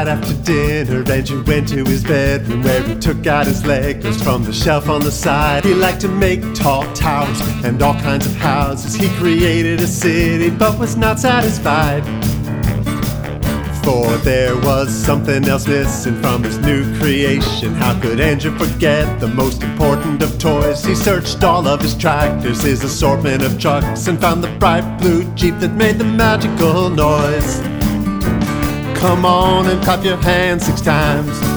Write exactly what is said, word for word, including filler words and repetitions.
night after dinner, Andrew went to his bedroom where he took out his Legos from the shelf on the side. He liked to make tall towers and all kinds of houses. He created a city but was not satisfied, for there was something else missing from his new creation. How could Andrew forget the most important of toys? He searched all of his tractors, his assortment of trucks, and found the bright blue Jeep that made the magical noise. Come on and clap your hands six times